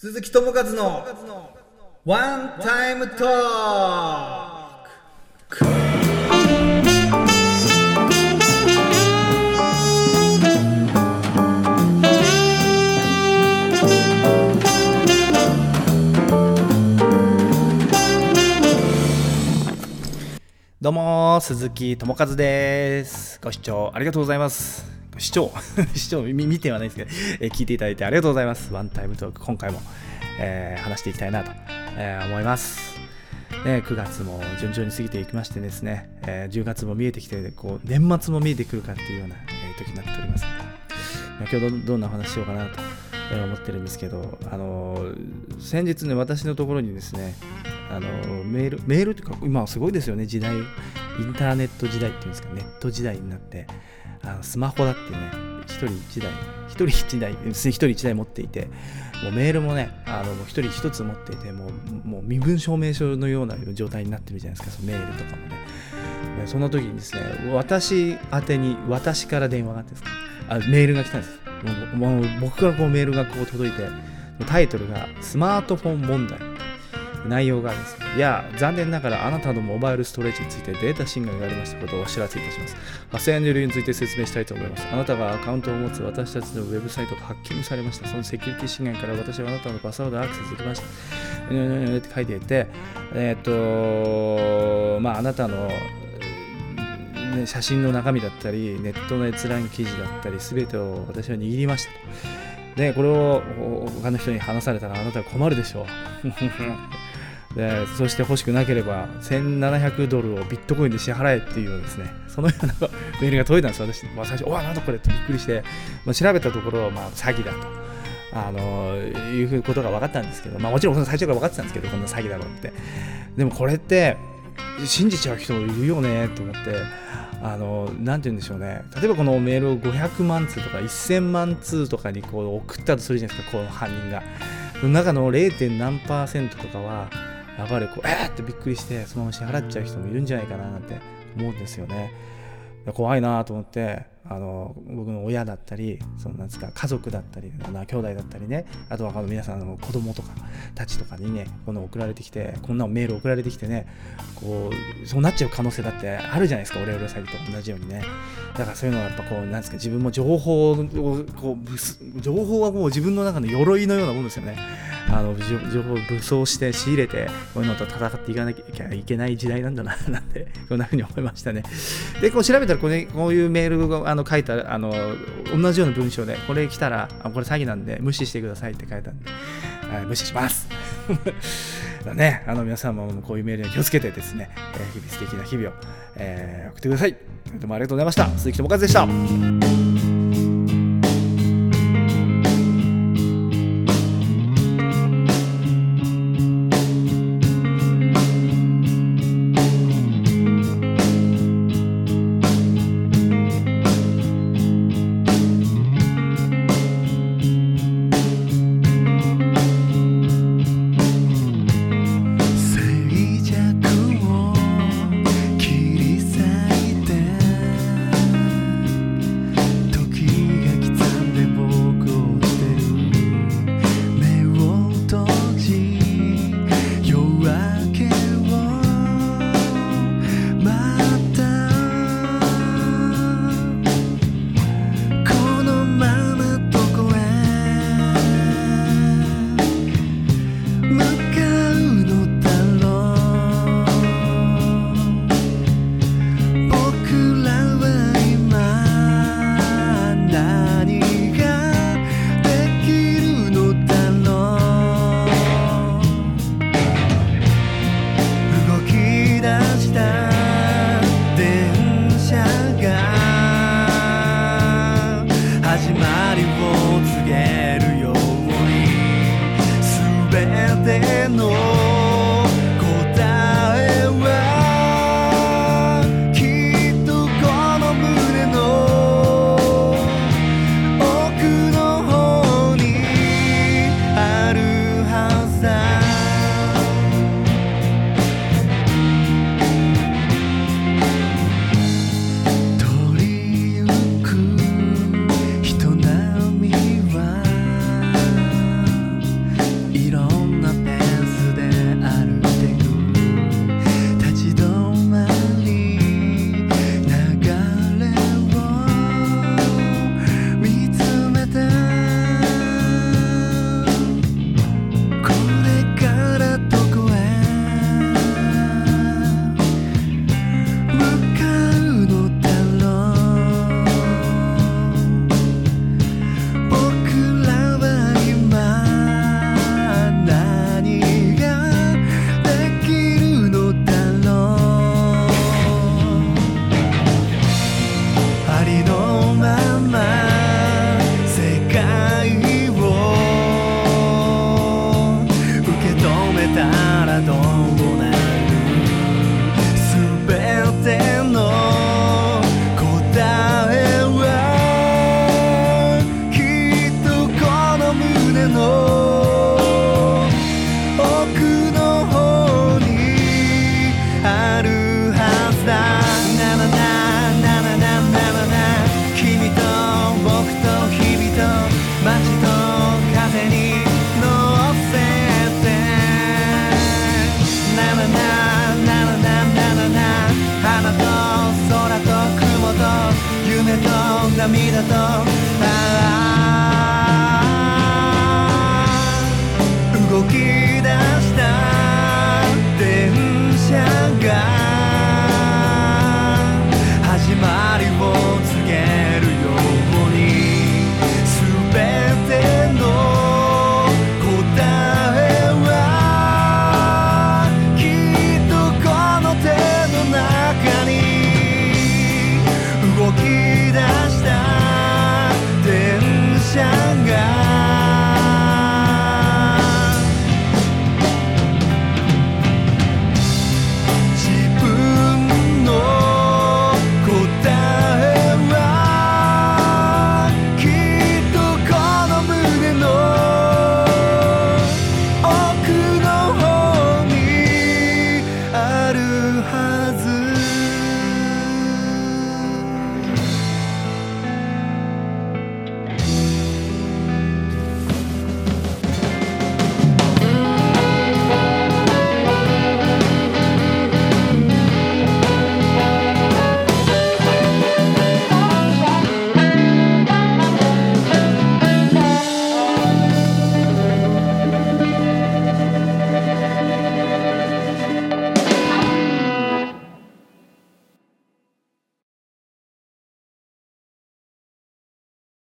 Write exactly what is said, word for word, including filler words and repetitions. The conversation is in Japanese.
鈴木智和のワンタイムトーク。どうも鈴木智和です。ご視聴ありがとうございます。ご視聴視聴見てはないですけど、えー、聞いていただいてありがとうございます。ワンタイムトーク、今回も、えー、話していきたいなと、えー、思います、ね、くがつも順調に過ぎていきましてですね、えー、じゅうがつも見えてきて、こう年末も見えてくるかっていうような、えー、時になっております。今日 ど, どんなお話しようかなと思ってるんですけど、あのー、先日ね、私のところにですね、あのー、メールメールというか、今はすごいですよね、時代、インターネット時代っていうんですか、ネット時代になって、あのスマホだってね、一人一台、一人一台、一人一台持っていて、もうメールもね、あのもう一人一つ持っていて、もう、もう身分証明書のような状態になってるじゃないですか、そのメールとかもね。その時にですね、私宛てに、私から電話があってですか、あメールが来たんです。もうもう僕からこうメールがこう届いて、タイトルがスマートフォン問題。内容がですね、いや、残念ながらあなたのモバイルストレージについてデータ侵害がありましたことをお知らせいたします。発生の理由について説明したいと思います。あなたがアカウントを持つ私たちのウェブサイトがハッキングされました。そのセキュリティ侵害から私はあなたのパスワードをアクセスできました。って書いていて、えっと、まあ、あなたのね、写真の中身だったり、ネットの閲覧記事だったり、すべてを私は握りましたと。で、これを他の人に話されたらあなたは困るでしょう。で、そして欲しくなければせんななひゃくドルをビットコインで支払えっていうですね、そのようなメールが届いたんです。私、まあ、最初、おわ、なんだこれってびっくりして、まあ、調べたところ、まあ、詐欺だと。あのいうことが分かったんですけど、まあ、もちろん最初から分かってたんですけど、こんな詐欺だろうって。でもこれって信じちゃう人もいるよねと思って、あのなんて言うんでしょうね、例えばこのメールをごひゃくまんつうとかせんまんつうとかにこう送ったとするじゃないですか、この犯人が。その中の ゼロ. 何パーセントとかはやっぱりこうえーってびっくりしてそのまま支払っちゃう人もいるんじゃないかななんて思うんですよね。怖いなと思って、あの僕の親だったり、そのなんですか、家族だったり、兄弟だったりね、あとはこの皆さんの子供とかたちとかにね、この送られてきて、こんなメール送られてきてね、こうそうなっちゃう可能性だってあるじゃないですか、オレオレ詐欺と同じようにね。だからそういうのはやっぱこうなんですか、自分も情報をこう情報はもう自分の中の鎧のようなものですよね。あの情報を武装して仕入れて、こういうのと戦っていかなきゃいけない時代なんだななんて、こんなふうに思いましたね。で、こう調べたらこれ、こういうメールがあの書いたあの同じような文章で、これ来たらあこれ詐欺なんで無視してくださいって書いたんで、はい、無視しますだね、あの皆さんもこういうメールに気をつけてですね、えー、日々素敵な日々を、えー、送ってください。どうもありがとうございました。鈴木智和でした。 いろんなペースで歩いてく立ち止まり流れを見つめてこれからどこへ向かうのだろう僕らは今何ができるのだろうありのまま世界を受け止めたらどうなるすべての答えはきっとこの胸の奥の方にあるはずだなななななななな君と僕と日々と街と風に乗せてなななななななな花と空と雲と夢と涙とああ動き